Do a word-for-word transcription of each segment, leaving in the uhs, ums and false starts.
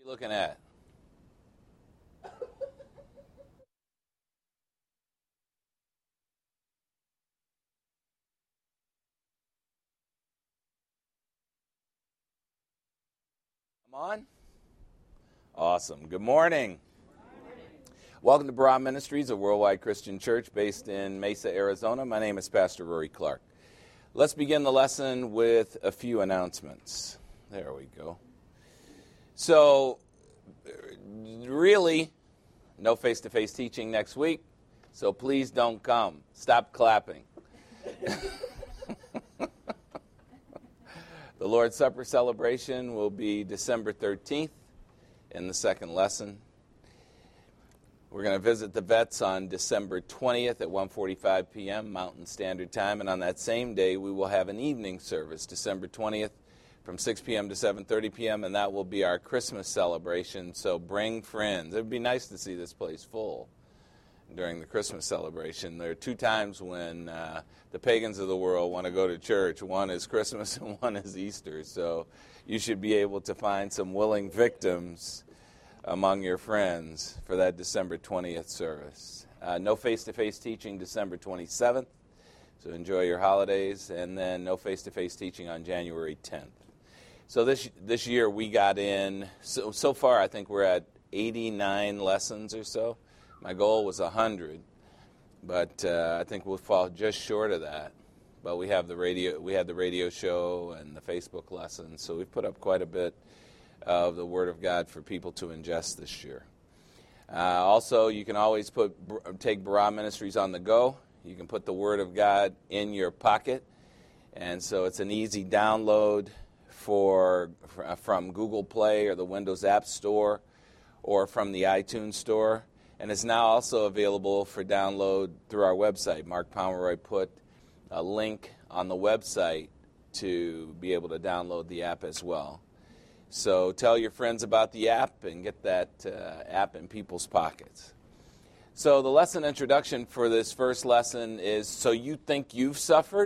you looking at? I'm on? Awesome. Good morning. Good morning. Welcome to Barah Ministries, a worldwide Christian church based in Mesa, Arizona. My name is Pastor Rory Clark. Let's begin the lesson with a few announcements. There we go. So, really, no face-to-face teaching next week, so please don't come. Stop clapping. The Lord's Supper celebration will be December thirteenth in the second lesson. We're going to visit the vets on December twentieth at one forty-five p.m. Mountain Standard Time, and on that same day we will have an evening service, December twentieth, from six p.m. to seven thirty p.m., and that will be our Christmas celebration, so bring friends. It would be nice to see this place full during the Christmas celebration. There are two times when uh, the pagans of the world want to go to church. One is Christmas and one is Easter, so you should be able to find some willing victims among your friends for that December twentieth service. Uh, no face-to-face teaching December twenty-seventh, so enjoy your holidays, and then no face-to-face teaching on January tenth. So this this year we got in, so, so far I think we're at eighty-nine lessons or so. My goal was one hundred, but uh, I think we'll fall just short of that. But we have the radio, we had the radio show and the Facebook lessons, so we've put up quite a bit of the Word of God for people to ingest this year. Uh, also, you can always put take Barah Ministries on the go. You can put the Word of God in your pocket, and so it's an easy download for from Google Play or the Windows App Store or from the iTunes Store. And it's now also available for download through our website. Mark Pomeroy put a link on the website to be able to download the app as well. So tell your friends about the app and get that uh, app in people's pockets. So the lesson introduction for this first lesson is, so you think you've suffered?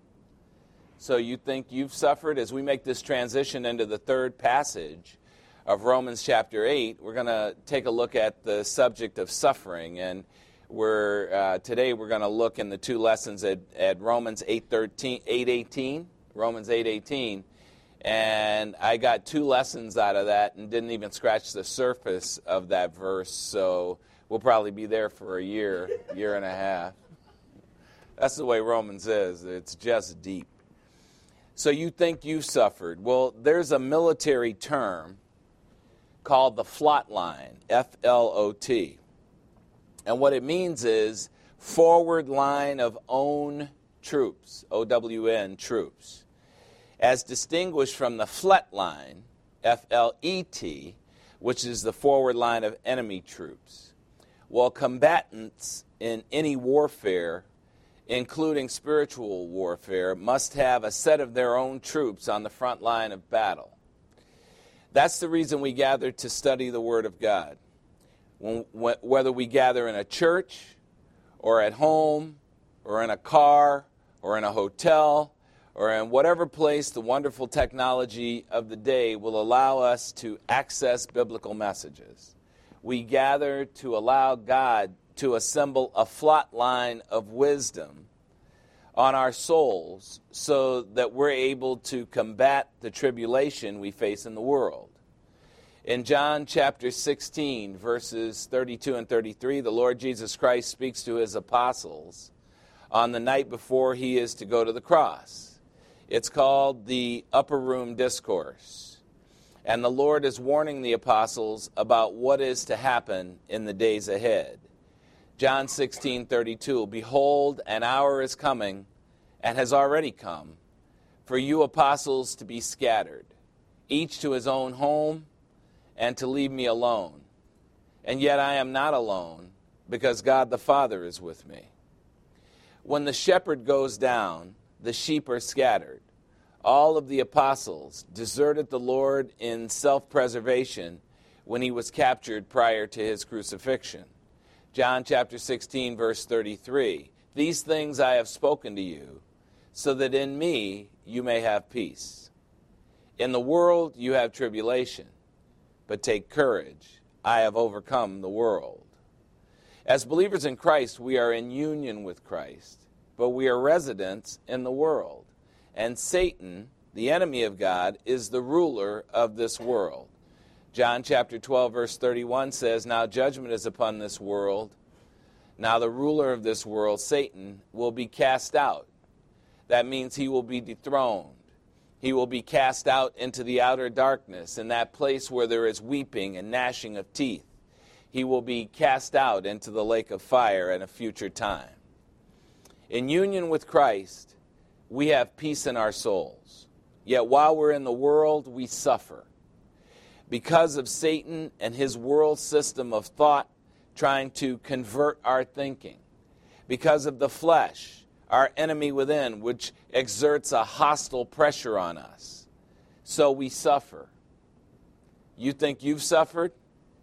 So you think you've suffered? As we make this transition into the third passage of Romans chapter eight, we're going to take a look at the subject of suffering, and we're uh, today we're going to look in the two lessons at, at Romans eight eighteen, Romans eight eighteen, and I got two lessons out of that and didn't even scratch the surface of that verse, so we'll probably be there for a year, year and a half. That's the way Romans is. It's just deep. So you think you've suffered. Well, there's a military term called the FLOT line, F L O T. And what it means is forward line of own troops, O W N, troops, as distinguished from the FLET line, F L E T, which is the forward line of enemy troops. Well, combatants in any warfare, including spiritual warfare, must have a set of their own troops on the front line of battle. That's the reason we gather to study the Word of God. When, wh- whether we gather in a church, or at home, or in a car, or in a hotel, or in whatever place the wonderful technology of the day will allow us to access biblical messages. We gather to allow God to assemble a FLOT line of wisdom on our souls so that we're able to combat the tribulation we face in the world. In John chapter sixteen, verses thirty-two and thirty-three, the Lord Jesus Christ speaks to his apostles on the night before he is to go to the cross. It's called the Upper Room Discourse. And the Lord is warning the apostles about what is to happen in the days ahead. John sixteen thirty-two, behold, an hour is coming, and has already come, for you apostles to be scattered, each to his own home, and to leave me alone. And yet I am not alone, because God the Father is with me. When the shepherd goes down, the sheep are scattered. All of the apostles deserted the Lord in self-preservation when he was captured prior to his crucifixion. John chapter sixteen, verse thirty-three, these things I have spoken to you, so that in me you may have peace. In the world you have tribulation, but take courage. I have overcome the world. As believers in Christ, we are in union with Christ, but we are residents in the world. And Satan, the enemy of God, is the ruler of this world. John chapter twelve, verse thirty-one says, now judgment is upon this world. Now the ruler of this world, Satan, will be cast out. That means he will be dethroned. He will be cast out into the outer darkness, in that place where there is weeping and gnashing of teeth. He will be cast out into the lake of fire at a future time. In union with Christ, we have peace in our souls. Yet while we're in the world, we suffer. Because of Satan and his world system of thought trying to convert our thinking. Because of the flesh, our enemy within, which exerts a hostile pressure on us. So we suffer. You think you've suffered?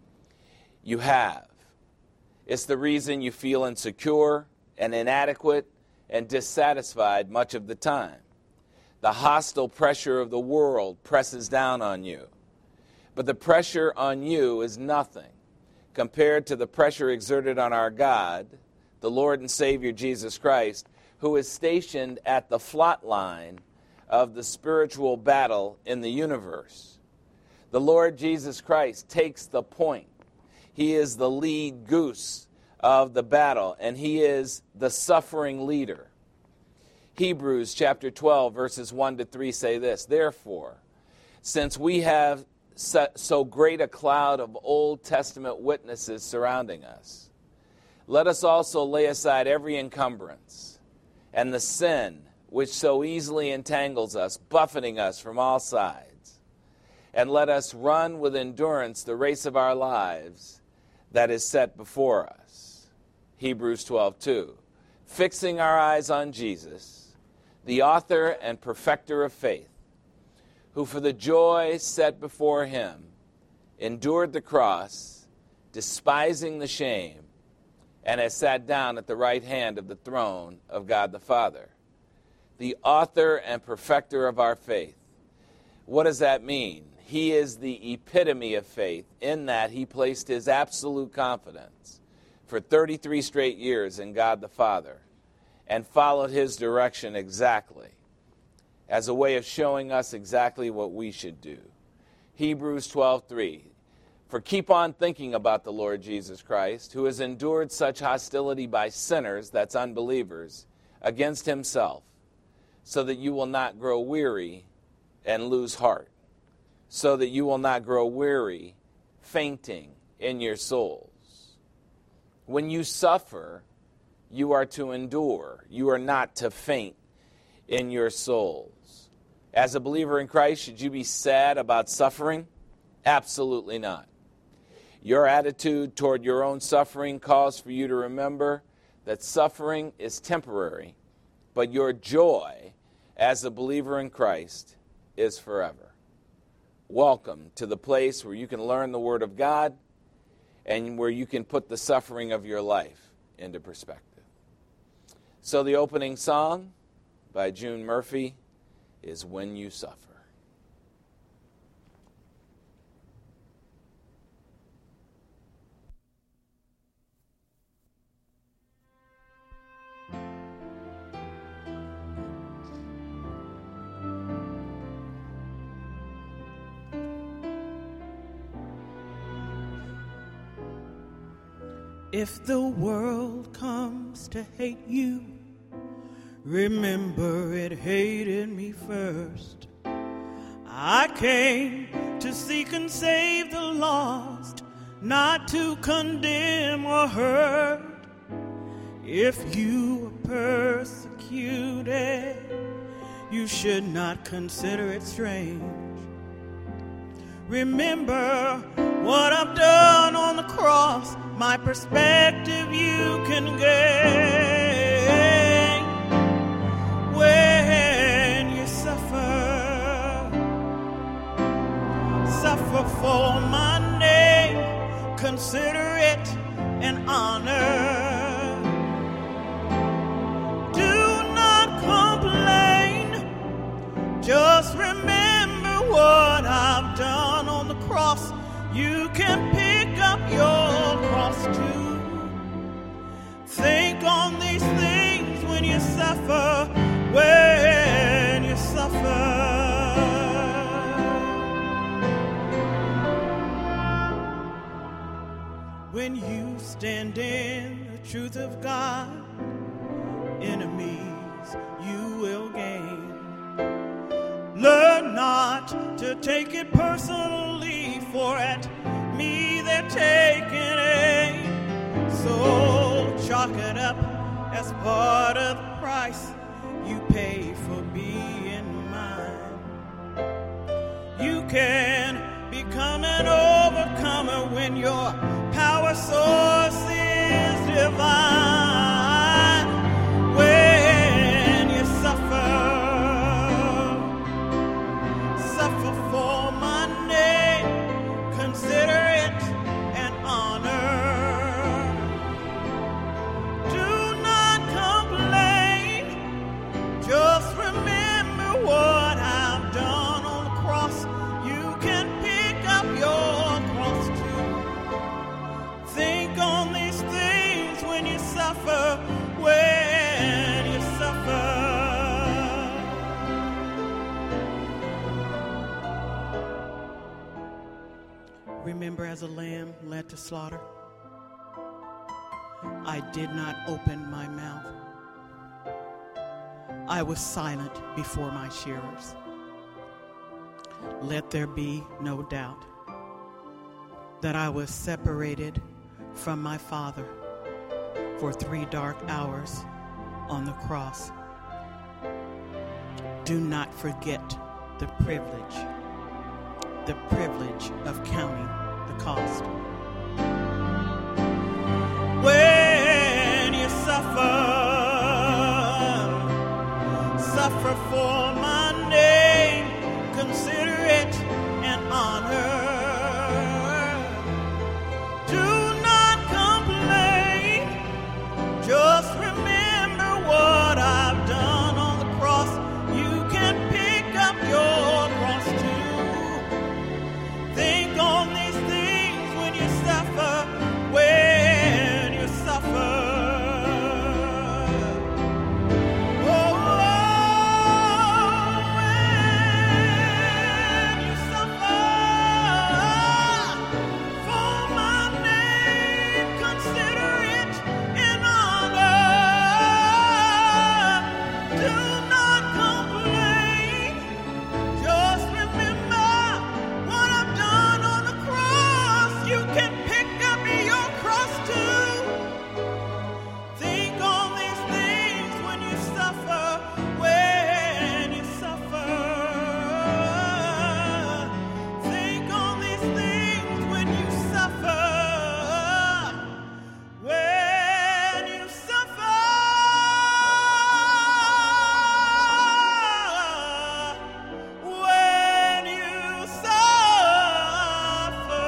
You have. It's the reason you feel insecure and inadequate and dissatisfied much of the time. The hostile pressure of the world presses down on you. But the pressure on you is nothing compared to the pressure exerted on our God, the Lord and Savior Jesus Christ, who is stationed at the front line of the spiritual battle in the universe. The Lord Jesus Christ takes the point. He is the lead goose of the battle, and he is the suffering leader. Hebrews chapter twelve, verses one to three say this, therefore, since we have so great a cloud of Old Testament witnesses surrounding us, let us also lay aside every encumbrance and the sin which so easily entangles us, buffeting us from all sides. And let us run with endurance the race of our lives that is set before us. Hebrews twelve two. Fixing our eyes on Jesus, the author and perfecter of faith, who for the joy set before him endured the cross, despising the shame, and has sat down at the right hand of the throne of God the Father. The author and perfecter of our faith. What does that mean? He is the epitome of faith in that he placed his absolute confidence for thirty-three straight years in God the Father and followed his direction exactly as a way of showing us exactly what we should do. Hebrews twelve three. For keep on thinking about the Lord Jesus Christ, who has endured such hostility by sinners, that's unbelievers, against himself, so that you will not grow weary and lose heart, so that you will not grow weary, fainting in your souls. When you suffer, you are to endure. You are not to faint in your souls. As a believer in Christ, should you be sad about suffering? Absolutely not. Your attitude toward your own suffering calls for you to remember that suffering is temporary, but your joy as a believer in Christ is forever. Welcome to the place where you can learn the Word of God and where you can put the suffering of your life into perspective. So the opening song by June Murphy is When You Suffer. If the world comes to hate you, remember it hated me first. I came to seek and save the lost, not to condemn or hurt. If you are persecuted, you should not consider it strange. Remember what I've done on the cross, my perspective you can gain. When you suffer, suffer for my name, consider it an honor. Do not complain, just remember what I've done on the cross. you can pick up your cross too. Think on these things when you suffer, when you suffer. When you stand in the truth of God, enemies you will gain. Learn not to take it personally, for at me they're taking aim. So chalk it up as part of the price you pay for being mine. You can become an overcomer when your power source is divine. When you suffer, suffer for my name, consider it an honor. Do not complain, just remember what I've done on the cross. You can pick up your cross too. Think on these things when you suffer, when you suffer. Remember, as a lamb led to slaughter, I did not open my mouth. I was silent before my shearers. Let there be no doubt that I was separated from my Father for three dark hours on the cross. Do not forget the privilege, the privilege of counting the cost. When you suffer, suffer for my name, consider it an honor. Just remember what I've done on the cross. You can pick up your cross too. Think on these things when you suffer, when you suffer. Oh, when you suffer for my name, consider it an honor. Do not complain. Just remember what I've done on the cross. You can pick up your cross too. Think on these things when you suffer, when you suffer. Think on these things when you suffer, when you suffer. When you suffer,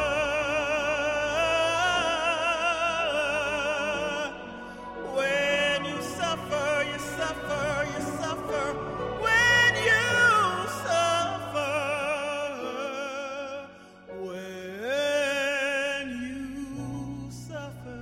when you suffer, you suffer, you suffer. When you suffer, when you suffer.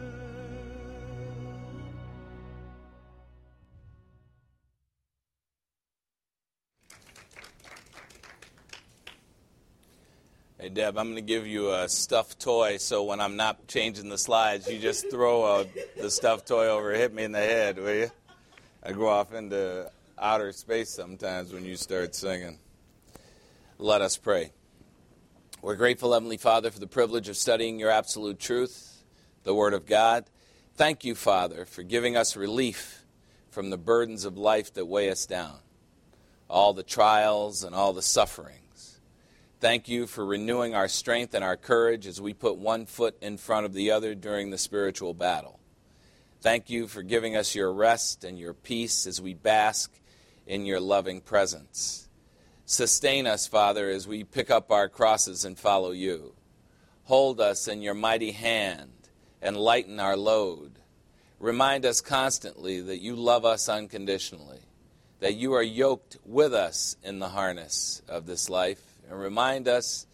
Hey, Deb, I'm going to give you a stuffed toy, so when I'm not changing the slides, you just throw a, the stuffed toy over, hit me in the head, will you? I go off into outer space sometimes when you start singing. Let us pray. We're grateful, Heavenly Father, for the privilege of studying your absolute truth, the Word of God. Thank you, Father, for giving us relief from the burdens of life that weigh us down, all the trials and all the suffering. Thank you for renewing our strength and our courage as we put one foot in front of the other during the spiritual battle. Thank you for giving us your rest and your peace as we bask in your loving presence. Sustain us, Father, as we pick up our crosses and follow you. Hold us in your mighty hand and lighten our load. Remind us constantly that you love us unconditionally, that you are yoked with us in the harness of this life. And remind us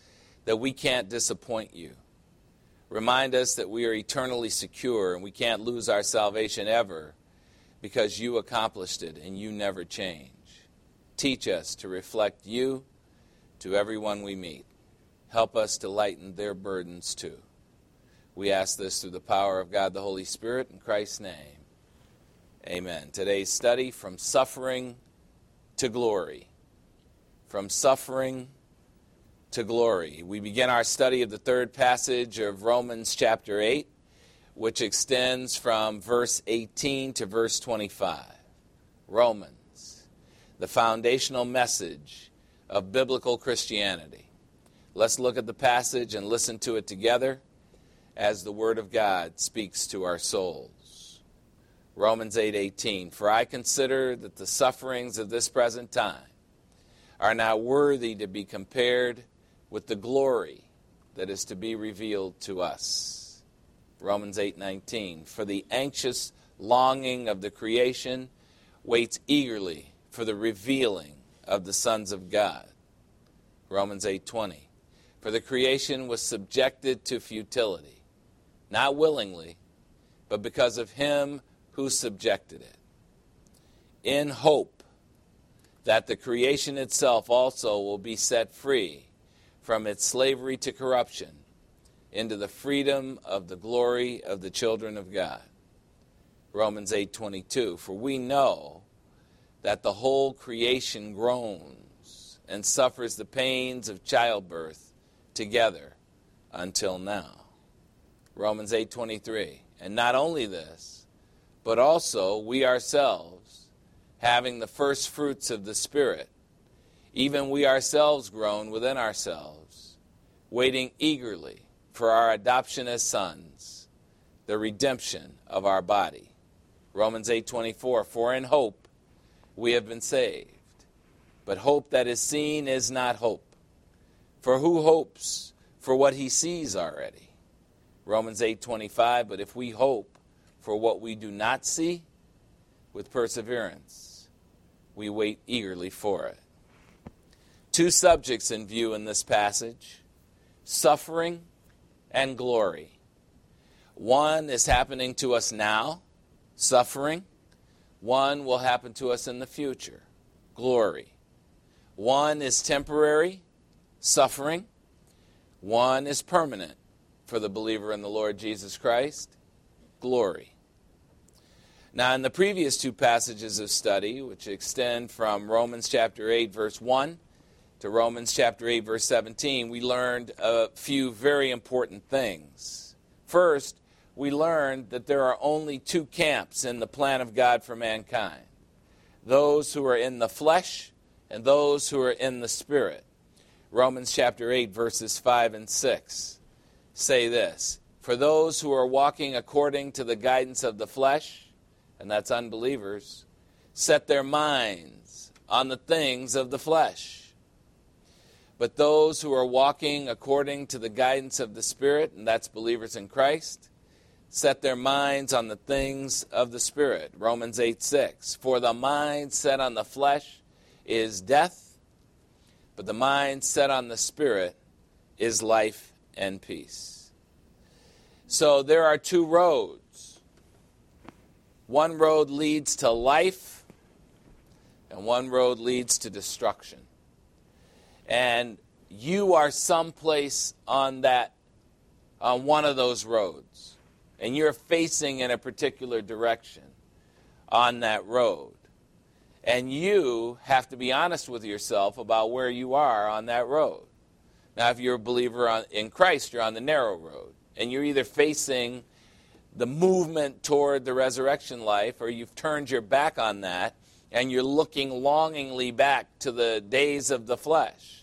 that we can't disappoint you. Remind us that we are eternally secure and we can't lose our salvation ever because you accomplished it and you never change. Teach us to reflect you to everyone we meet. Help us to lighten their burdens too. We ask this through the power of God the Holy Spirit in Christ's name. Amen. Today's study, from suffering to glory. From suffering to glory. We begin our study of the third passage of Romans chapter eight, which extends from verse eighteen to verse twenty-five. Romans, the foundational message of biblical Christianity. Let's look at the passage and listen to it together as the Word of God speaks to our souls. Romans eight eighteen, for I consider that the sufferings of this present time are not worthy to be compared with the glory that is to be revealed to us. Romans eight nineteen, for the anxious longing of the creation waits eagerly for the revealing of the sons of God. Romans eight twenty, for the creation was subjected to futility, not willingly, but because of him who subjected it, in hope that the creation itself also will be set free from its slavery to corruption into the freedom of the glory of the children of God. Romans eight twenty-two, for we know that the whole creation groans and suffers the pains of childbirth together until now. Romans eight twenty-three, and not only this, but also we ourselves, having the first fruits of the Spirit, even we ourselves groan within ourselves, waiting eagerly for our adoption as sons, the redemption of our body. Romans eight twenty-four, for in hope we have been saved. But hope that is seen is not hope. For who hopes for what he sees already? Romans eight twenty-five, but if we hope for what we do not see, with perseverance, we wait eagerly for it. Two subjects in view in this passage, suffering and glory. One is happening to us now, suffering. One will happen to us in the future, glory. One is temporary, suffering. One is permanent for the believer in the Lord Jesus Christ, glory. Now, in the previous two passages of study, which extend from Romans chapter eight, verse one, to Romans chapter eight, verse seventeen, we learned a few very important things. First, we learned that there are only two camps in the plan of God for mankind. Those who are in the flesh and those who are in the Spirit. Romans chapter eight, verses five and six say this, for those who are walking according to the guidance of the flesh, and that's unbelievers, set their minds on the things of the flesh. But those who are walking according to the guidance of the Spirit, and that's believers in Christ, set their minds on the things of the Spirit. Romans eight six, for the mind set on the flesh is death, but the mind set on the Spirit is life and peace. So there are two roads. One road leads to life, and one road leads to destruction. And you are someplace on that, on one of those roads. And you're facing in a particular direction on that road. And you have to be honest with yourself about where you are on that road. Now, if you're a believer on, in Christ, you're on the narrow road. And you're either facing the movement toward the resurrection life, or you've turned your back on that, and you're looking longingly back to the days of the flesh.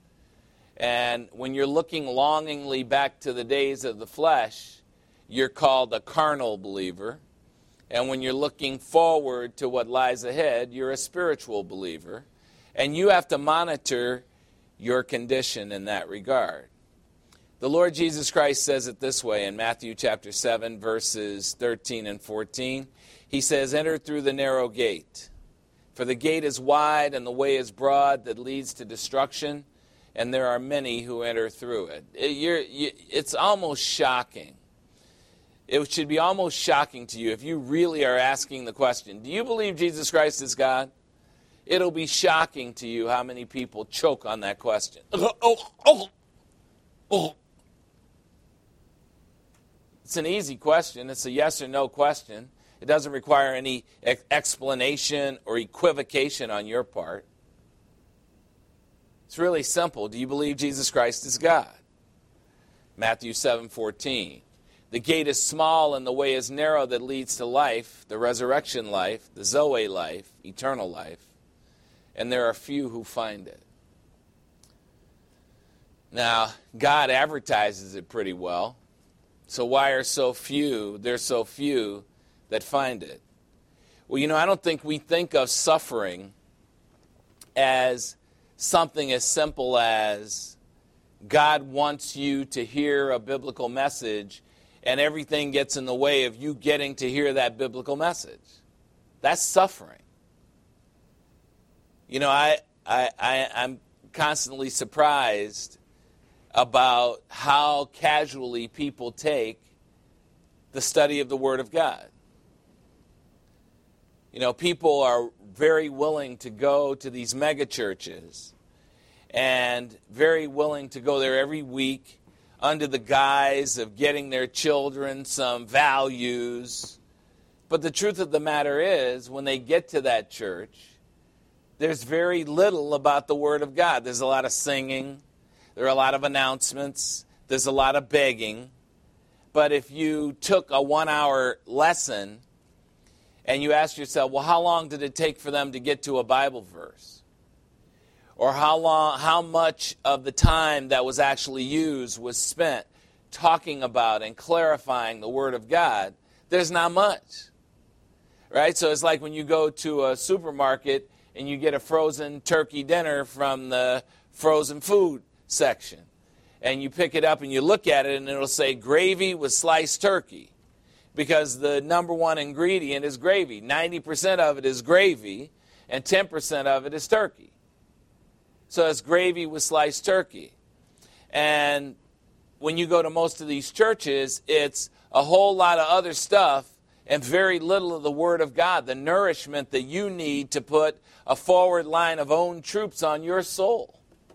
And when you're looking longingly back to the days of the flesh, you're called a carnal believer. And when you're looking forward to what lies ahead, you're a spiritual believer. And you have to monitor your condition in that regard. The Lord Jesus Christ says it this way in Matthew chapter seven, verses thirteen and fourteen. He says, enter through the narrow gate. For the gate is wide and the way is broad that leads to destruction, and there are many who enter through it. It you're, you, it's almost shocking. It should be almost shocking to you if you really are asking the question, do you believe Jesus Christ is God? It'll be shocking to you how many people choke on that question. It's an easy question. It's a yes or no question. It doesn't require any explanation or equivocation on your part. It's really simple. Do you believe Jesus Christ is God? Matthew seven fourteen. The gate is small and the way is narrow that leads to life, the resurrection life, the Zoe life, eternal life, and there are few who find it. Now, God advertises it pretty well, so why are so few, there's so few that find it? Well, you know, I don't think we think of suffering as something as simple as God wants you to hear a biblical message and everything gets in the way of you getting to hear that biblical message. That's suffering. You know, I, I, I, I'm constantly surprised about how casually people take the study of the Word of God. You know, people are very willing to go to these mega churches and very willing to go there every week under the guise of getting their children some values. But the truth of the matter is, when they get to that church, there's very little about the Word of God. There's a lot of singing. There are a lot of announcements. There's a lot of begging. But if you took a one-hour lesson and you asked yourself, well, how long did it take for them to get to a Bible verse? Or how long, how much of the time that was actually used was spent talking about and clarifying the Word of God? There's not much. Right? So it's like when you go to a supermarket and you get a frozen turkey dinner from the frozen food section. And you pick it up and you look at it and it'll say gravy with sliced turkey. Because the number one ingredient is gravy. ninety percent of it is gravy and ten percent of it is turkey. So it's gravy with sliced turkey. And when you go to most of these churches, it's a whole lot of other stuff and very little of the Word of God, the nourishment that you need to put a forward line of own troops on your soul.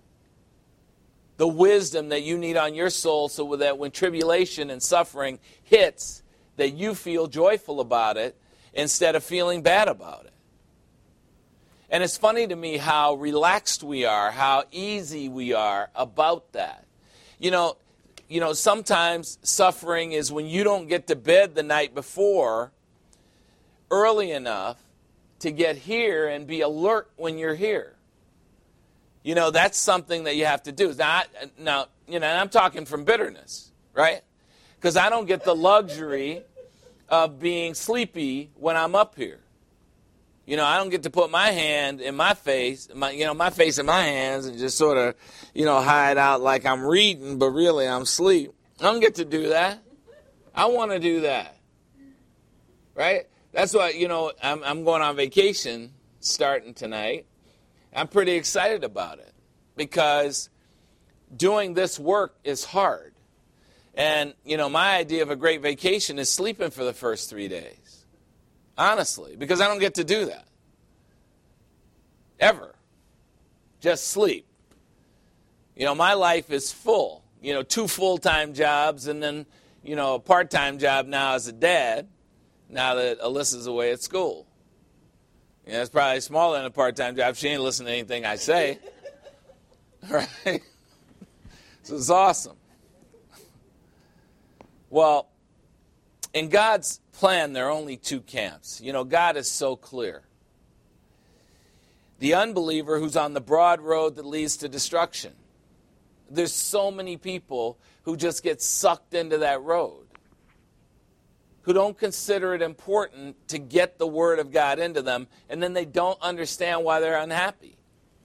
The wisdom that you need on your soul so that when tribulation and suffering hits, that you feel joyful about it instead of feeling bad about it. And it's funny to me how relaxed we are, how easy we are about that. You know, you know, sometimes suffering is when you don't get to bed the night before early enough to get here and be alert when you're here. You know, that's something that you have to do. Now, I, now you know, and I'm talking from bitterness, right? Because I don't get the luxury of being sleepy when I'm up here. You know, I don't get to put my hand in my face, my, you know, my face in my hands and just sort of, you know, hide out like I'm reading, but really I'm asleep. I don't get to do that. I want to do that. Right? That's why, you know, I'm, I'm going on vacation starting tonight. I'm pretty excited about it because doing this work is hard. And, you know, my idea of a great vacation is sleeping for the first three days. Honestly, because I don't get to do that. Ever. Just sleep. You know, my life is full. You know, two full-time jobs and then, you know, a part-time job now as a dad, now that Alyssa's away at school. You know, it's probably smaller than a part-time job. She ain't listening to anything I say. Right? So it's awesome. Well, in God's plan, there are only two camps. You know, God is so clear. The unbeliever who's on the broad road that leads to destruction. There's so many people who just get sucked into that road, who don't consider it important to get the Word of God into them, and then they don't understand why they're unhappy.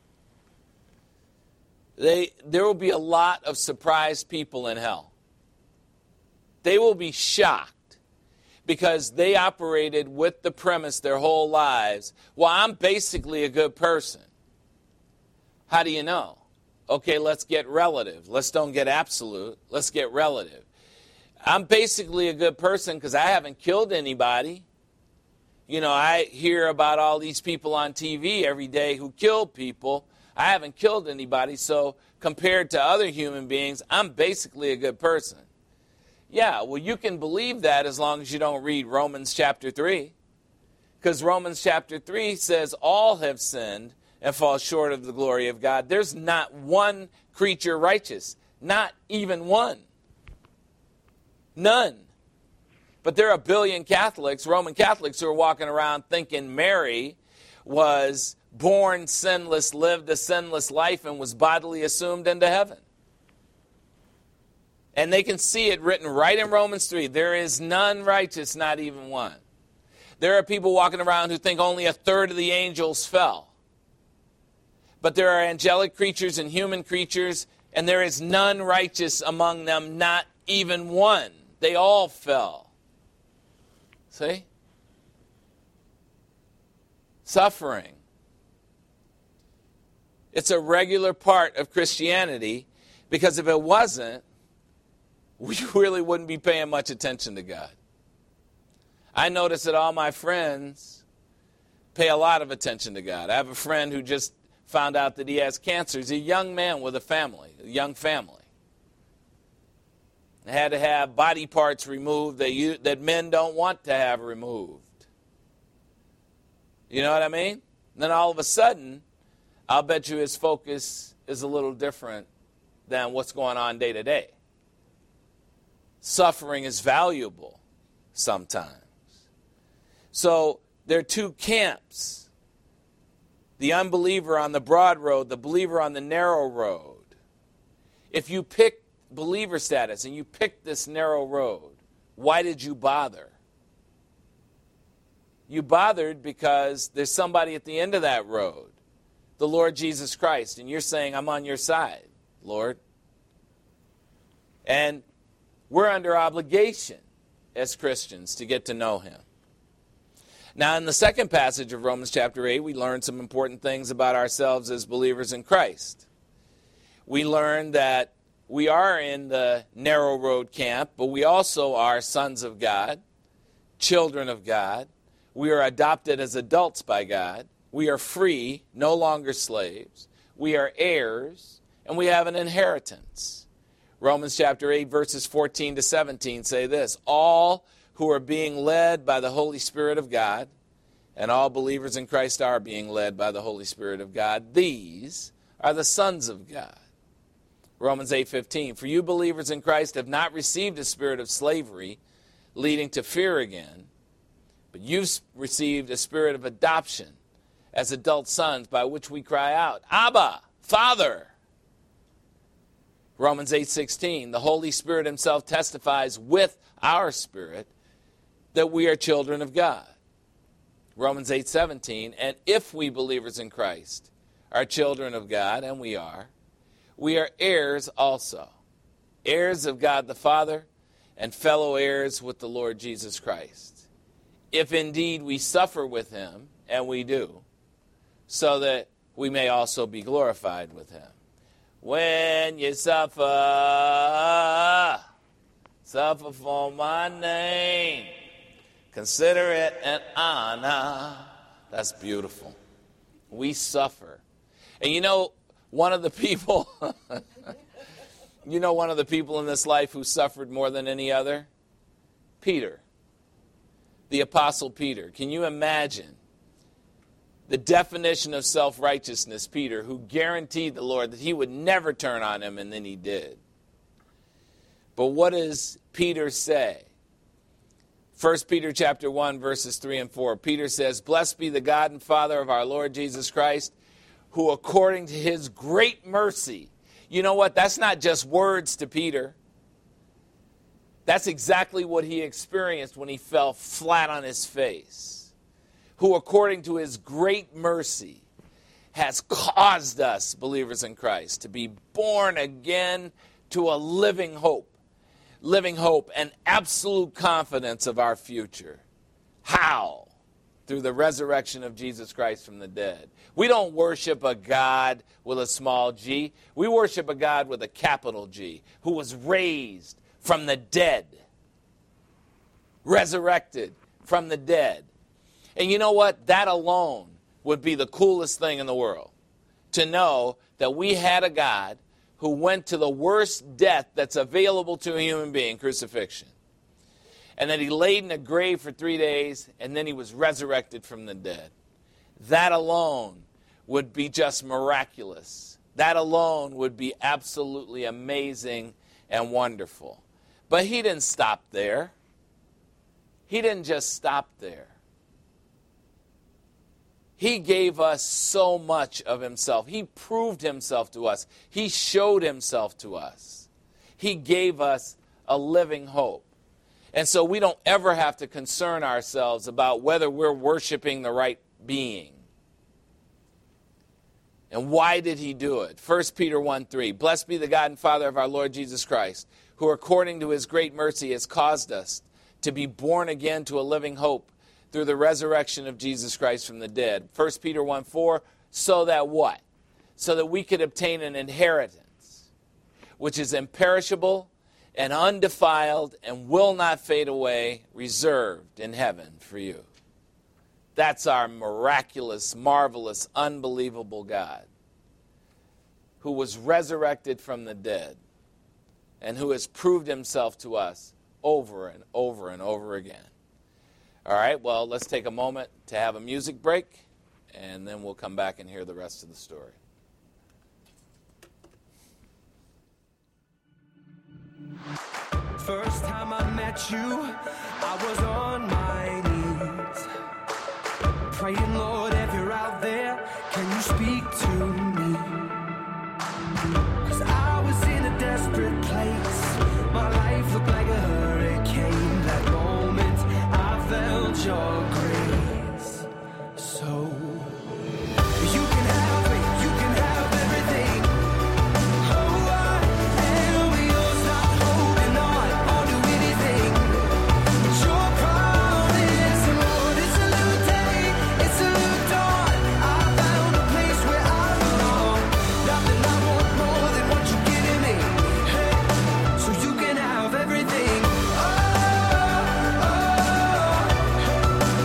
They, there will be a lot of surprised people in hell. They will be shocked because they operated with the premise their whole lives, well, I'm basically a good person. How do you know? Okay, let's get relative. Let's don't get absolute. Let's get relative. I'm basically a good person because I haven't killed anybody. You know, I hear about all these people on T V every day who kill people. I haven't killed anybody, so compared to other human beings, I'm basically a good person. Yeah, well, you can believe that as long as you don't read Romans chapter three. Because Romans chapter three says all have sinned and fall short of the glory of God. There's not one creature righteous. Not even one. None. But there are a billion Catholics, Roman Catholics, who are walking around thinking Mary was born sinless, lived a sinless life, and was bodily assumed into heaven. And they can see it written right in Romans three. There is none righteous, not even one. There are people walking around who think only a third of the angels fell. But there are angelic creatures and human creatures, and there is none righteous among them, not even one. They all fell. See? Suffering. It's a regular part of Christianity, because if it wasn't, we really wouldn't be paying much attention to God. I notice that all my friends pay a lot of attention to God. I have a friend who just found out that he has cancer. He's a young man with a family, a young family. He had to have body parts removed that, you, that men don't want to have removed. You know what I mean? And then all of a sudden, I'll bet you his focus is a little different than what's going on day to day. Suffering is valuable sometimes. So there are two camps. The unbeliever on the broad road, the believer on the narrow road. If you pick believer status and you pick this narrow road, why did you bother? You bothered because there's somebody at the end of that road, the Lord Jesus Christ, and you're saying, I'm on your side, Lord. And we're under obligation as Christians to get to know him. Now, in the second passage of Romans chapter eight, we learn some important things about ourselves as believers in Christ. We learn that we are in the narrow road camp, but we also are sons of God, children of God. We are adopted as adults by God. We are free, no longer slaves. We are heirs, and we have an inheritance. Romans chapter eight, verses fourteen to seventeen say this: all who are being led by the Holy Spirit of God, and all believers in Christ are being led by the Holy Spirit of God, these are the sons of God. Romans eight fifteen, for you believers in Christ have not received a spirit of slavery leading to fear again, but you've received a spirit of adoption as adult sons, by which we cry out, Abba, Father. Romans eight sixteen, the Holy Spirit himself testifies with our spirit that we are children of God. Romans eight seventeen, and if we believers in Christ are children of God, and we are, we are heirs also, heirs of God the Father, and fellow heirs with the Lord Jesus Christ, if indeed we suffer with him, and we do, so that we may also be glorified with him. When you suffer, suffer for my name, consider it an honor. That's beautiful. We suffer. And you know, one of the people, you know one of the people in this life who suffered more than any other? Peter. The Apostle Peter. Can you imagine the definition of self-righteousness, Peter, who guaranteed the Lord that he would never turn on him, and then he did. But what does Peter say? First Peter chapter one, verses three and four. Peter says, blessed be the God and Father of our Lord Jesus Christ, who according to his great mercy. You know what? That's not just words to Peter. That's exactly what he experienced when he fell flat on his face. Who according to his great mercy has caused us, believers in Christ, to be born again to a living hope. Living hope and absolute confidence of our future. How? through the resurrection of Jesus Christ from the dead. We don't worship a God with a small g. We worship a God with a capital G, who was raised from the dead, resurrected from the dead. And you know what? That alone would be the coolest thing in the world, to know that we had a God who went to the worst death that's available to a human being, crucifixion, and that he laid in a grave for three days, and then he was resurrected from the dead. That alone would be just miraculous. That alone would be absolutely amazing and wonderful. But he didn't stop there. He didn't just stop there. He gave us so much of himself. He proved himself to us. He showed himself to us. He gave us a living hope. And so we don't ever have to concern ourselves about whether we're worshiping the right being. And why did he do it? First Peter one three, blessed be the God and Father of our Lord Jesus Christ, who according to his great mercy has caused us to be born again to a living hope through the resurrection of Jesus Christ from the dead. First Peter one four, so that what? So that we could obtain an inheritance, which is imperishable and undefiled and will not fade away, reserved in heaven for you. That's our miraculous, marvelous, unbelievable God, who was resurrected from the dead and who has proved himself to us over and over and over again. All right, well, let's take a moment to have a music break, and then we'll come back and hear the rest of the story. First time I met you, I was on my knees, praying, Lord, if you're out there, can you speak to me? 'Cause I was in a desperate place, my life looked like a hurricane. That moment I felt your grace. So you can have me, you can have everything. Oh, I am yours, not holding on, I'll do anything. Your promise, Lord, it's a new day, it's a new dawn. I found a place where I belong. Nothing I want more than what you're giving me. Hey, so you can have everything. Oh, oh, oh.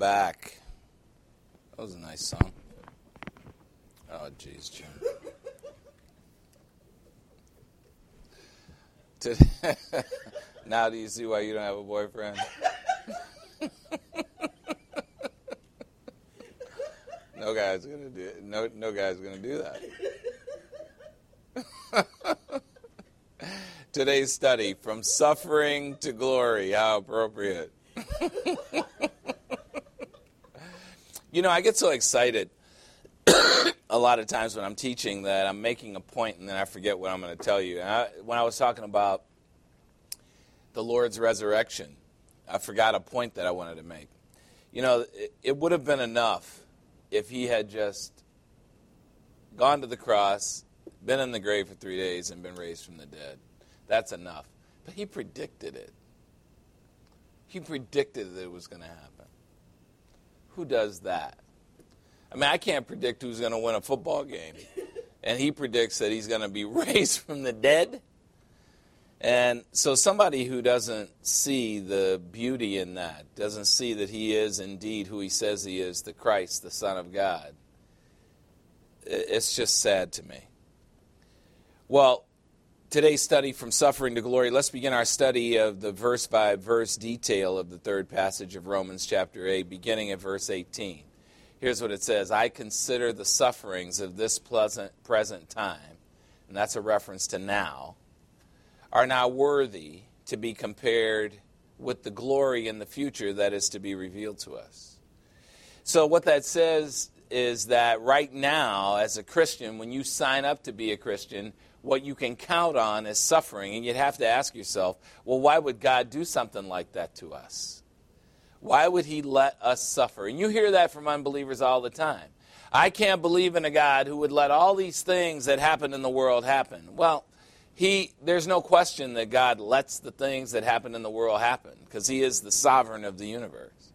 Back. That was a nice song. Oh, jeez, Jim. Now do you see why you don't have a boyfriend? No guy's gonna do it. No, no guy's gonna do that. Today's study, From Suffering to Glory. How appropriate. You know, I get so excited a lot of times when I'm teaching that I'm making a point and then I forget what I'm going to tell you. And I, when I was talking about the Lord's resurrection, I forgot a point that I wanted to make. You know, it, it would have been enough if he had just gone to the cross, been in the grave for three days, and been raised from the dead. That's enough. But he predicted it. He predicted that it was going to happen. Who does that? I mean, I can't predict who's going to win a football game. And he predicts that he's going to be raised from the dead. And so somebody who doesn't see the beauty in that, doesn't see that he is indeed who he says he is, the Christ, the Son of God, it's just sad to me. Well, today's study, From Suffering to Glory, let's begin our study of the verse-by-verse detail of the third passage of Romans chapter eight, beginning at verse eighteen. Here's what it says: I consider the sufferings of this pleasant present time, and that's a reference to now, are now worthy to be compared with the glory in the future that is to be revealed to us. So what that says is that right now, as a Christian, when you sign up to be a Christian, what you can count on is suffering. And you'd have to ask yourself, well, why would God do something like that to us? Why would he let us suffer? And you hear that from unbelievers all the time. I can't believe in a God who would let all these things that happen in the world happen. Well, he, there's no question that God lets the things that happen in the world happen because he is the sovereign of the universe.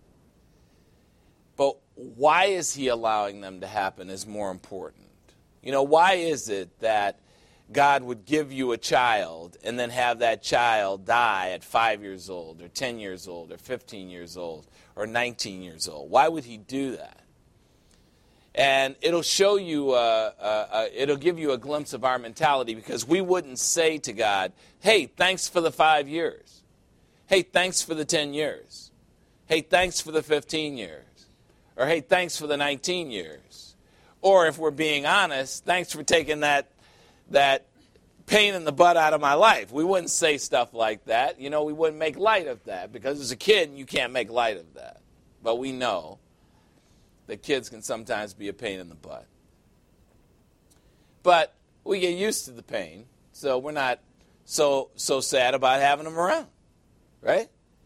But why is he allowing them to happen is more important. You know, why is it that God would give you a child and then have that child die at five years old or ten years old or fifteen years old or nineteen years old? Why would he do that? And it'll show you, uh, uh, uh, it'll give you a glimpse of our mentality, because we wouldn't say to God, hey, thanks for the five years. Hey, thanks for the ten years. Hey, thanks for the fifteen years. Or hey, thanks for the nineteen years. Or if we're being honest, thanks for taking that that pain in the butt out of my life. We wouldn't say stuff like that. You know, we wouldn't make light of that, because as a kid, you can't make light of that. But we know that kids can sometimes be a pain in the butt. But we get used to the pain, so we're not so so sad about having them around, right?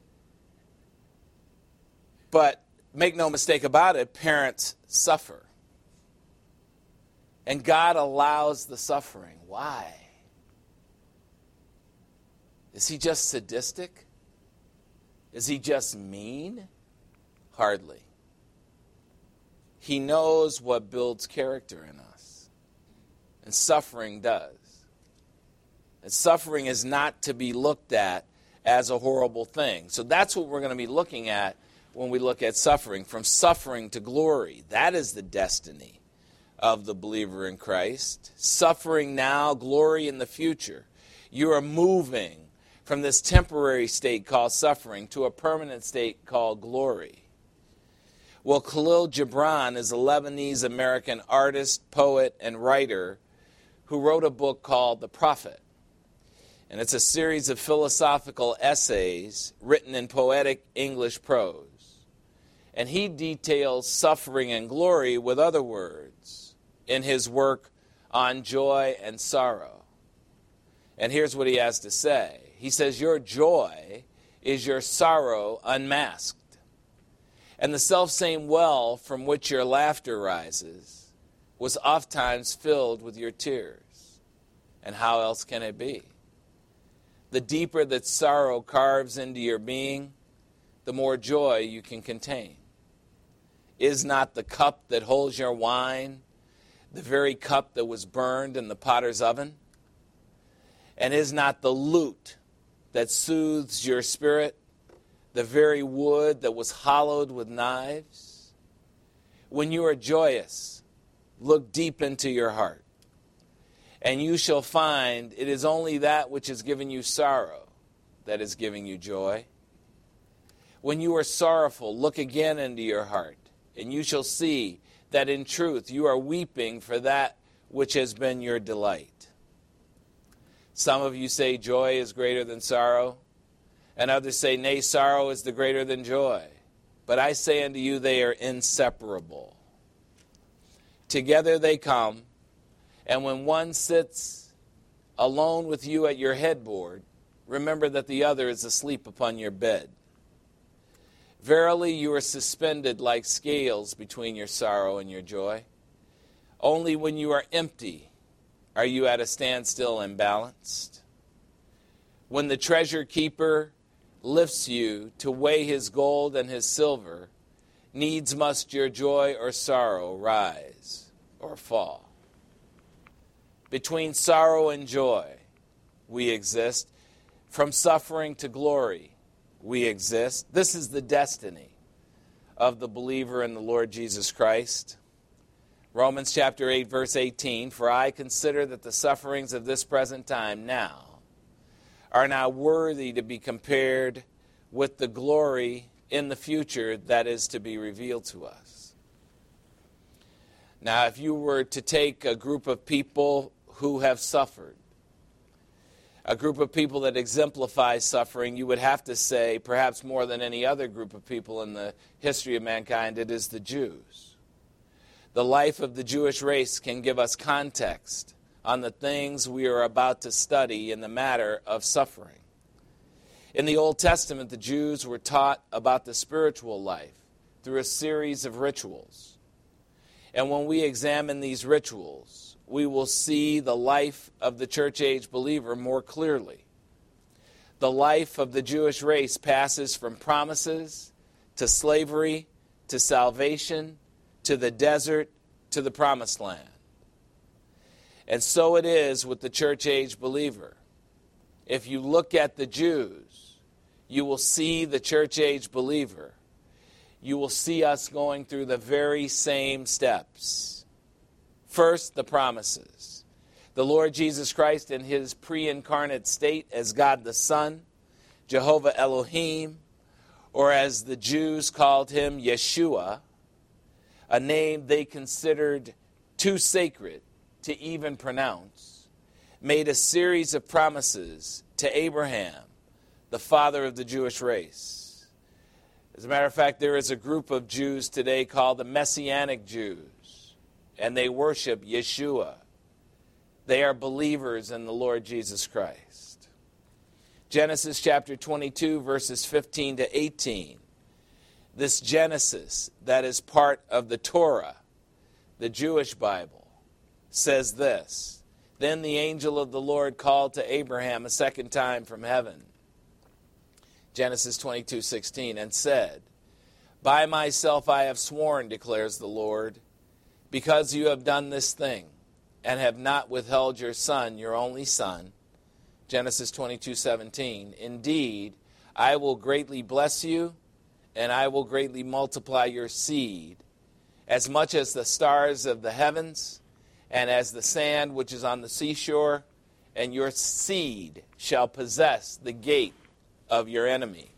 But make no mistake about it, parents suffer. And God allows the suffering. Why? Is he just sadistic? Is he just mean? Hardly. He knows what builds character in us. And suffering does. And suffering is not to be looked at as a horrible thing. So that's what we're going to be looking at when we look at suffering. From suffering to glory. That is the destiny of the believer in Christ. Suffering now, glory in the future. You are moving from this temporary state called suffering to a permanent state called glory. Well, Khalil Gibran is a Lebanese-American artist, poet, and writer who wrote a book called The Prophet. And it's a series of philosophical essays written in poetic English prose. And he details suffering and glory with other words in his work on joy and sorrow. And here's what he has to say. He says, your joy is your sorrow unmasked. And the selfsame well from which your laughter rises was oftentimes filled with your tears. And how else can it be? The deeper that sorrow carves into your being, the more joy you can contain. Is not the cup that holds your wine the very cup that was burned in the potter's oven? And is not the lute that soothes your spirit the very wood that was hollowed with knives? When you are joyous, look deep into your heart, and you shall find it is only that which has given you sorrow that is giving you joy. When you are sorrowful, look again into your heart, and you shall see that in truth you are weeping for that which has been your delight. Some of you say joy is greater than sorrow, and others say, nay, sorrow is the greater than joy. But I say unto you, they are inseparable. Together they come, and when one sits alone with you at your headboard, remember that the other is asleep upon your bed. Verily, you are suspended like scales between your sorrow and your joy. Only when you are empty are you at a standstill and balanced. When the treasure keeper lifts you to weigh his gold and his silver, needs must your joy or sorrow rise or fall. Between sorrow and joy, we exist. From suffering to glory, we exist. This is the destiny of the believer in the Lord Jesus Christ. Romans chapter eight, verse eighteen, for I consider that the sufferings of this present time now are not worthy to be compared with the glory in the future that is to be revealed to us. Now, if you were to take a group of people who have suffered, a group of people that exemplify suffering, you would have to say, perhaps more than any other group of people in the history of mankind, it is the Jews. The life of the Jewish race can give us context on the things we are about to study in the matter of suffering. In the Old Testament, the Jews were taught about the spiritual life through a series of rituals. And when we examine these rituals, we will see the life of the church-age believer more clearly. The life of the Jewish race passes from promises to slavery to salvation to the desert to the promised land. And so it is with the church-age believer. If you look at the Jews, you will see the church-age believer. You will see us going through the very same steps. First, the promises. The Lord Jesus Christ in his pre-incarnate state as God the Son, Jehovah Elohim, or as the Jews called him, Yeshua, a name they considered too sacred to even pronounce, made a series of promises to Abraham, the father of the Jewish race. As a matter of fact, there is a group of Jews today called the Messianic Jews, and they worship Yeshua. They are believers in the Lord Jesus Christ. Genesis chapter twenty-two, verses fifteen to eighteen. This Genesis that is part of the Torah, the Jewish Bible, says this: Then the angel of the Lord called to Abraham a second time from heaven, Genesis twenty-two sixteen, and said, By myself I have sworn, declares the Lord, because you have done this thing, and have not withheld your son, your only son, Genesis twenty-two seventeen, indeed, I will greatly bless you, and I will greatly multiply your seed, as much as the stars of the heavens, and as the sand which is on the seashore, and your seed shall possess the gate of your enemy.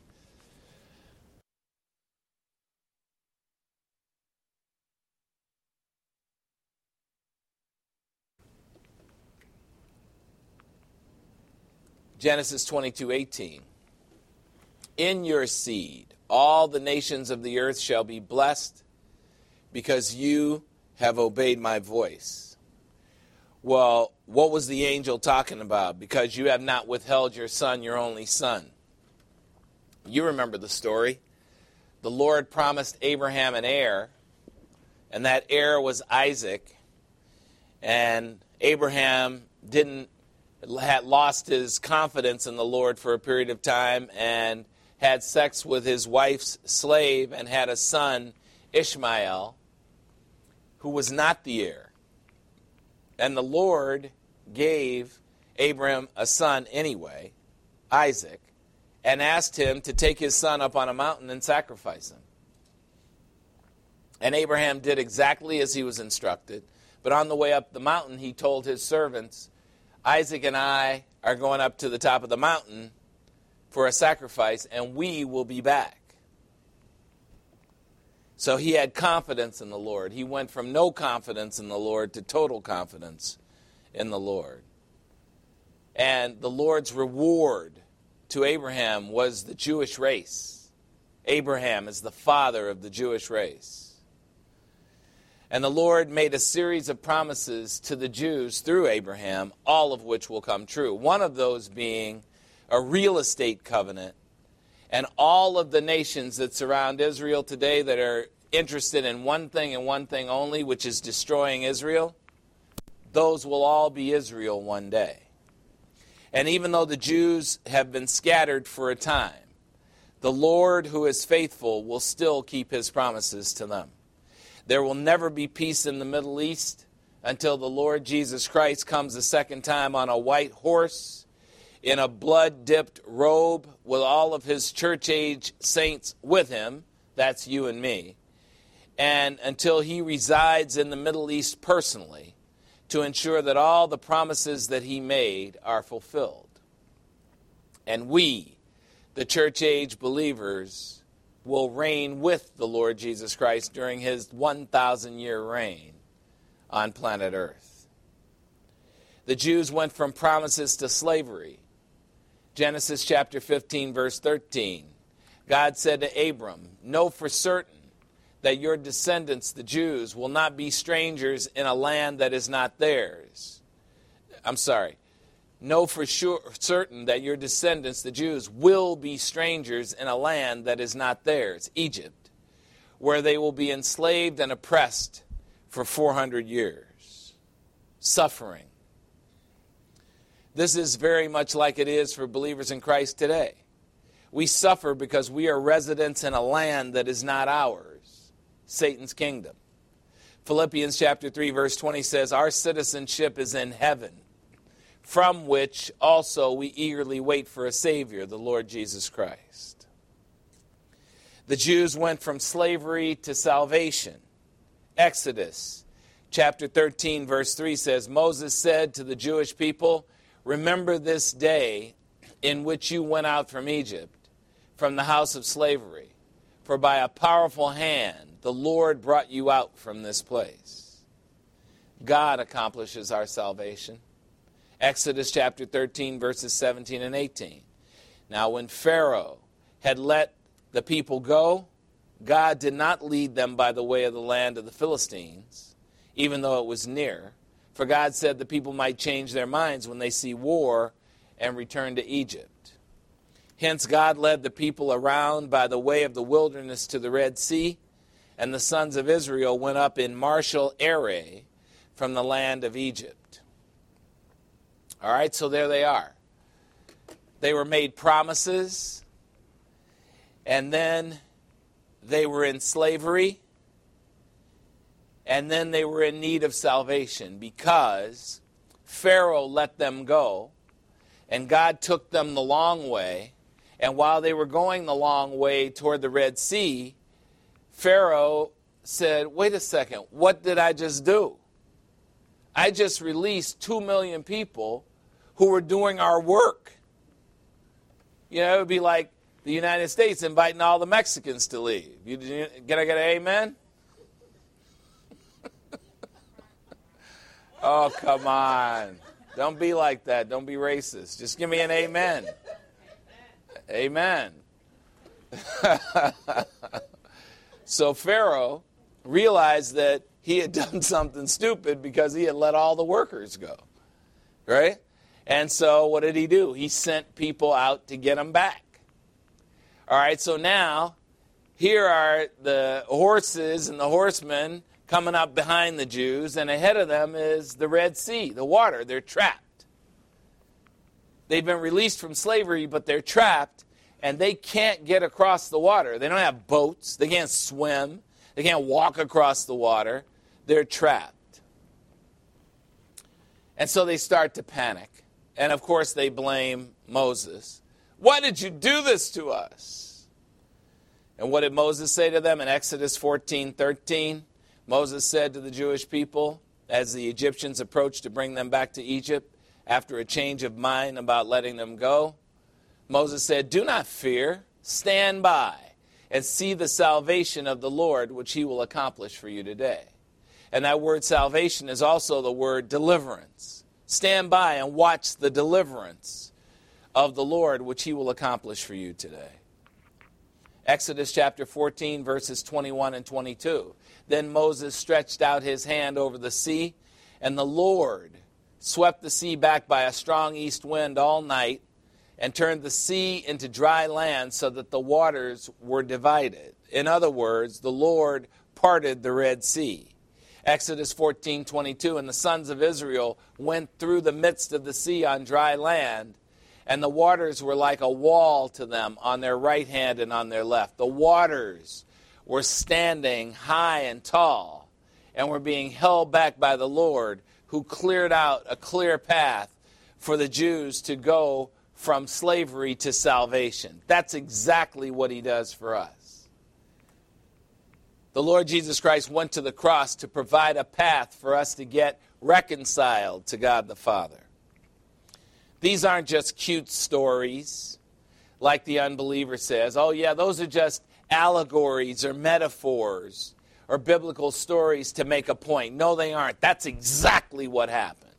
Genesis twenty-two eighteen. In your seed all the nations of the earth shall be blessed, because you have obeyed my voice. Well, what was the angel talking about? Because you have not withheld your son, your only son. You remember the story. The Lord promised Abraham an heir, and that heir was Isaac. And Abraham didn't had lost his confidence in the Lord for a period of time and had sex with his wife's slave and had a son, Ishmael, who was not the heir. And the Lord gave Abraham a son anyway, Isaac, and asked him to take his son up on a mountain and sacrifice him. And Abraham did exactly as he was instructed. But on the way up the mountain, he told his servants, Isaac and I are going up to the top of the mountain for a sacrifice, and we will be back. So he had confidence in the Lord. He went from no confidence in the Lord to total confidence in the Lord. And the Lord's reward to Abraham was the Jewish race. Abraham is the father of the Jewish race. And the Lord made a series of promises to the Jews through Abraham, all of which will come true. One of those being a real estate covenant. And all of the nations that surround Israel today that are interested in one thing and one thing only, which is destroying Israel, those will all be Israel one day. And even though the Jews have been scattered for a time, the Lord who is faithful will still keep his promises to them. There will never be peace in the Middle East until the Lord Jesus Christ comes a second time on a white horse in a blood-dipped robe with all of his church-age saints with him. That's you and me. And until he resides in the Middle East personally to ensure that all the promises that he made are fulfilled. And we, the church-age believers, will reign with the Lord Jesus Christ during his one thousand year reign on planet Earth. The Jews went from promises to slavery. Genesis chapter fifteen, verse thirteen. God said to Abram, know for certain that your descendants, the Jews, will not be strangers in a land that is not theirs. I'm sorry. Know for sure, certain that your descendants, the Jews, will be strangers in a land that is not theirs, Egypt, where they will be enslaved and oppressed for four hundred years. Suffering. This is very much like it is for believers in Christ today. We suffer because we are residents in a land that is not ours, Satan's kingdom. Philippians chapter three, verse twenty says, our citizenship is in heaven, from which also we eagerly wait for a Savior, the Lord Jesus Christ. The Jews went from slavery to salvation. Exodus chapter thirteen, verse three says, Moses said to the Jewish people, remember this day in which you went out from Egypt, from the house of slavery. For by a powerful hand the Lord brought you out from this place. God accomplishes our salvation. Exodus chapter thirteen, verses seventeen and eighteen. Now when Pharaoh had let the people go, God did not lead them by the way of the land of the Philistines, even though it was near. For God said the people might change their minds when they see war and return to Egypt. Hence God led the people around by the way of the wilderness to the Red Sea, and the sons of Israel went up in martial array from the land of Egypt. All right, so there they are. They were made promises, and then they were in slavery, and then they were in need of salvation because Pharaoh let them go, and God took them the long way, and while they were going the long way toward the Red Sea, Pharaoh said, wait a second, what did I just do? I just released two million people who were doing our work. You know, it would be like the United States inviting all the Mexicans to leave. You, can I get an amen? Oh, come on. Don't be like that. Don't be racist. Just give me an amen. Amen. So Pharaoh realized that he had done something stupid because he had let all the workers go. Right? And so what did he do? He sent people out to get them back. All right, so now here are the horses and the horsemen coming up behind the Jews, and ahead of them is the Red Sea, the water. They're trapped. They've been released from slavery, but they're trapped, and they can't get across the water. They don't have boats. They can't swim. They can't walk across the water. They're trapped. And so they start to panic. And, of course, they blame Moses. Why did you do this to us? And what did Moses say to them in Exodus fourteen thirteen? Moses said to the Jewish people, as the Egyptians approached to bring them back to Egypt, after a change of mind about letting them go, Moses said, do not fear, stand by, and see the salvation of the Lord, which he will accomplish for you today. And that word salvation is also the word deliverance. Stand by and watch the deliverance of the Lord, which he will accomplish for you today. Exodus chapter fourteen, verses twenty-one and twenty-two. Then Moses stretched out his hand over the sea, and the Lord swept the sea back by a strong east wind all night, and turned the sea into dry land so that the waters were divided. In other words, the Lord parted the Red Sea. Exodus fourteen twenty-two, and the sons of Israel went through the midst of the sea on dry land, and the waters were like a wall to them on their right hand and on their left. The waters were standing high and tall and were being held back by the Lord, who cleared out a clear path for the Jews to go from slavery to salvation. That's exactly what he does for us. The Lord Jesus Christ went to the cross to provide a path for us to get reconciled to God the Father. These aren't just cute stories like the unbeliever says. Oh yeah, those are just allegories or metaphors or biblical stories to make a point. No, they aren't. That's exactly what happened.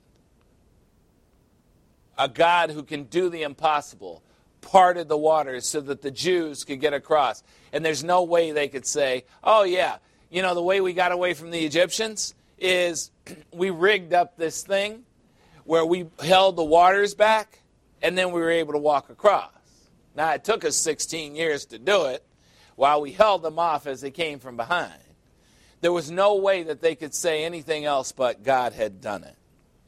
A God who can do the impossible parted the waters so that the Jews could get across. And there's no way they could say, oh yeah, you know, the way we got away from the Egyptians is we rigged up this thing where we held the waters back, and then we were able to walk across. Now, it took us sixteen years to do it, while we held them off as they came from behind. There was no way that they could say anything else but God had done it.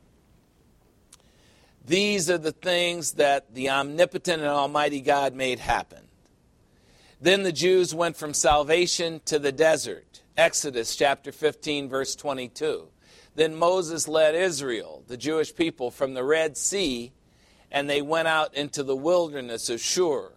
These are the things that the omnipotent and almighty God made happen. Then the Jews went from salvation to the desert. Exodus chapter fifteen, verse twenty-two. Then Moses led Israel, the Jewish people, from the Red Sea, and they went out into the wilderness of Shur.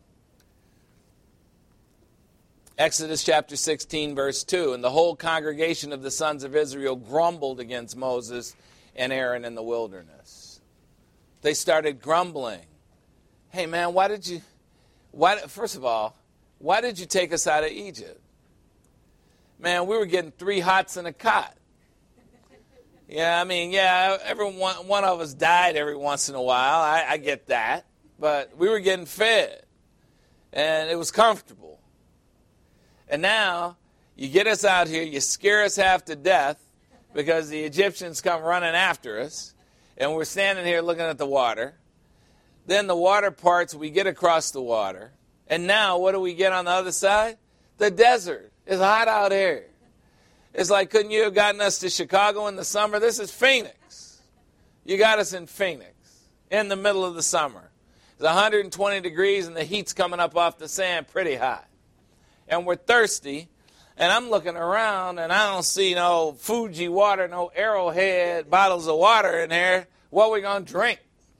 Exodus chapter sixteen, verse two. And the whole congregation of the sons of Israel grumbled against Moses and Aaron in the wilderness. They started grumbling. Hey man, why did you, why, first of all, why did you take us out of Egypt? Man, we were getting three hots in a cot. Yeah, I mean, yeah, every one, one of us died every once in a while. I, I get that. But we were getting fed. And it was comfortable. And now, you get us out here, you scare us half to death because the Egyptians come running after us. And we're standing here looking at the water. Then the water parts, we get across the water. And now, what do we get on the other side? The desert. It's hot out here. It's like, couldn't you have gotten us to Chicago in the summer? This is Phoenix. You got us in Phoenix in the middle of the summer. It's one hundred twenty degrees and the heat's coming up off the sand pretty hot. And we're thirsty. And I'm looking around and I don't see no Fuji water, no Arrowhead bottles of water in there. What are we going to drink?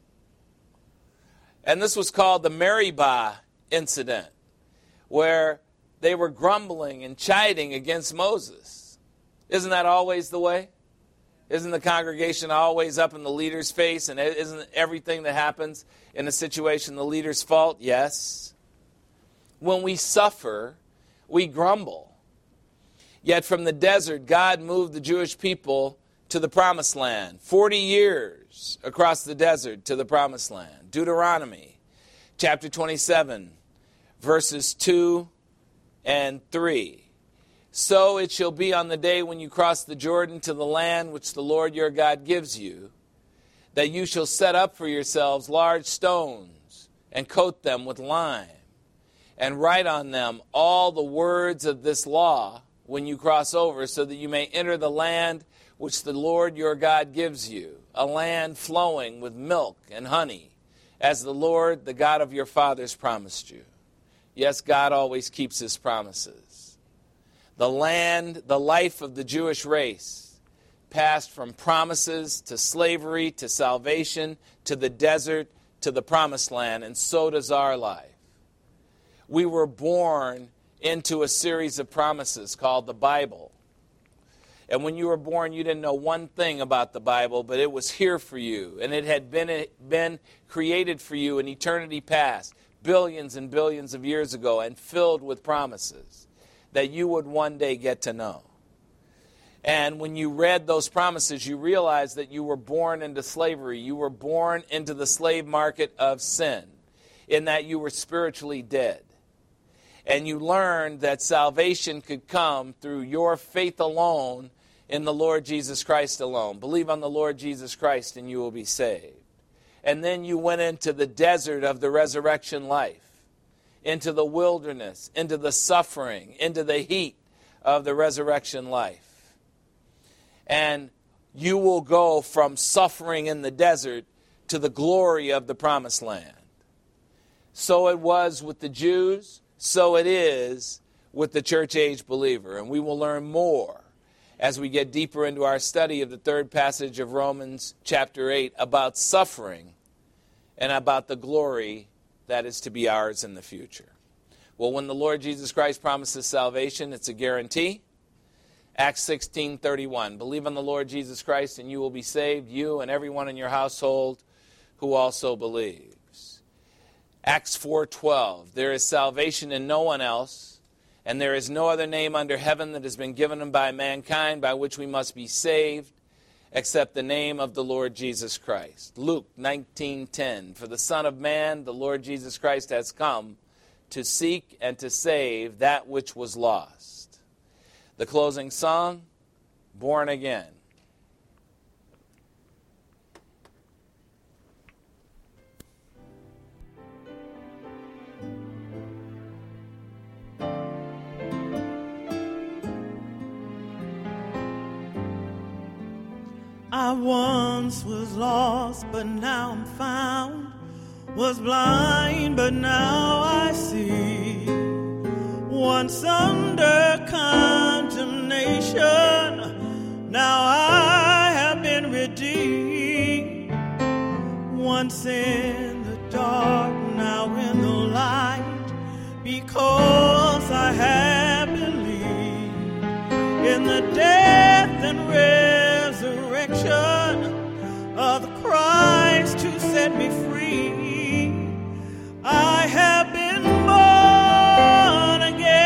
And this was called the Meribah incident, where they were grumbling and chiding against Moses. Isn't that always the way? Isn't the congregation always up in the leader's face? And isn't everything that happens in a situation the leader's fault? Yes. When we suffer, we grumble. Yet from the desert, God moved the Jewish people to the promised land. Forty years across the desert to the promised land. Deuteronomy chapter twenty-seven, verses two and three. So it shall be on the day when you cross the Jordan to the land which the Lord your God gives you, that you shall set up for yourselves large stones and coat them with lime, and write on them all the words of this law when you cross over, so that you may enter the land which the Lord your God gives you, a land flowing with milk and honey, as the Lord, the God of your fathers, promised you. Yes, God always keeps his promises. The land, the life of the Jewish race passed from promises to slavery to salvation to the desert to the promised land, and so does our life. We were born into a series of promises called the Bible. And when you were born, you didn't know one thing about the Bible, but it was here for you. And it had been, been created for you in eternity past, billions and billions of years ago, and filled with promises that you would one day get to know. And when you read those promises, you realized that you were born into slavery. You were born into the slave market of sin, in that you were spiritually dead. And you learned that salvation could come through your faith alone in the Lord Jesus Christ alone. Believe on the Lord Jesus Christ and you will be saved. And then you went into the desert of the resurrection life, into the wilderness, into the suffering, into the heat of the resurrection life. And you will go from suffering in the desert to the glory of the promised land. So it was with the Jews, so it is with the church-age believer. And we will learn more as we get deeper into our study of the third passage of Romans chapter eight about suffering and about the glory that is to be ours in the future. Well, when the Lord Jesus Christ promises salvation, it's a guarantee. Acts sixteen thirty-one, believe on the Lord Jesus Christ and you will be saved, you and everyone in your household who also believes. Acts four twelve, there is salvation in no one else, and there is no other name under heaven that has been given by mankind by which we must be saved, except the name of the Lord Jesus Christ. Luke nineteen ten, for the Son of Man, the Lord Jesus Christ, has come to seek and to save that which was lost. The closing song, Born Again. I once was lost, but now I'm found. Was blind, but now I see. Once under condemnation, now I have been redeemed. Once in the dark, now in the light, because I have believed in the death and resurrection of the Christ who set me free. I have been born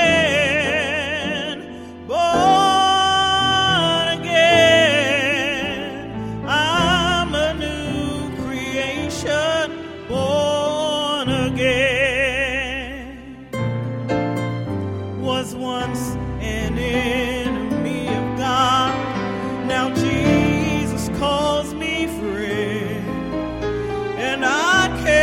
again, born again. I'm a new creation, born again. Was once an enemy of God, now Jesus calls me friend, and I can't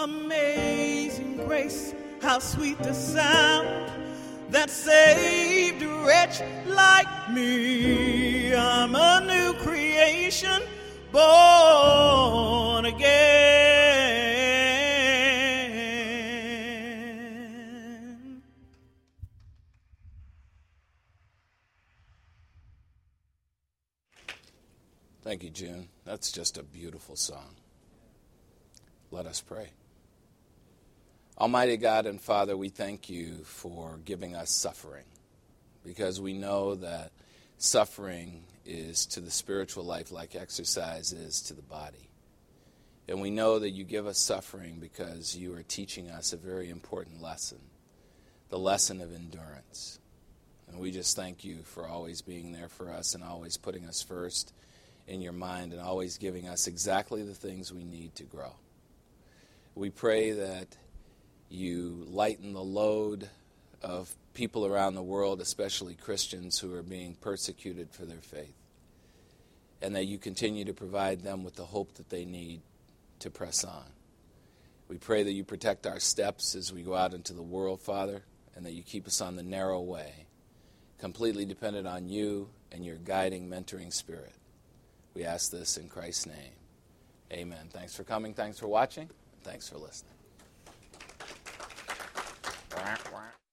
Amazing grace, how sweet the sound that saved a wretch like me. I'm a new creation, born again. Thank you, June. That's just a beautiful song. Let us pray. Almighty God and Father, we thank you for giving us suffering, because we know that suffering is to the spiritual life like exercise is to the body. And we know that you give us suffering because you are teaching us a very important lesson, the lesson of endurance. And we just thank you for always being there for us and always putting us first in your mind and always giving us exactly the things we need to grow. We pray that you lighten the load of people around the world, especially Christians who are being persecuted for their faith, and that you continue to provide them with the hope that they need to press on. We pray that you protect our steps as we go out into the world, Father, and that you keep us on the narrow way, completely dependent on you and your guiding, mentoring spirit. We ask this in Christ's name. Amen. Thanks for coming. Thanks for watching. Thanks for listening.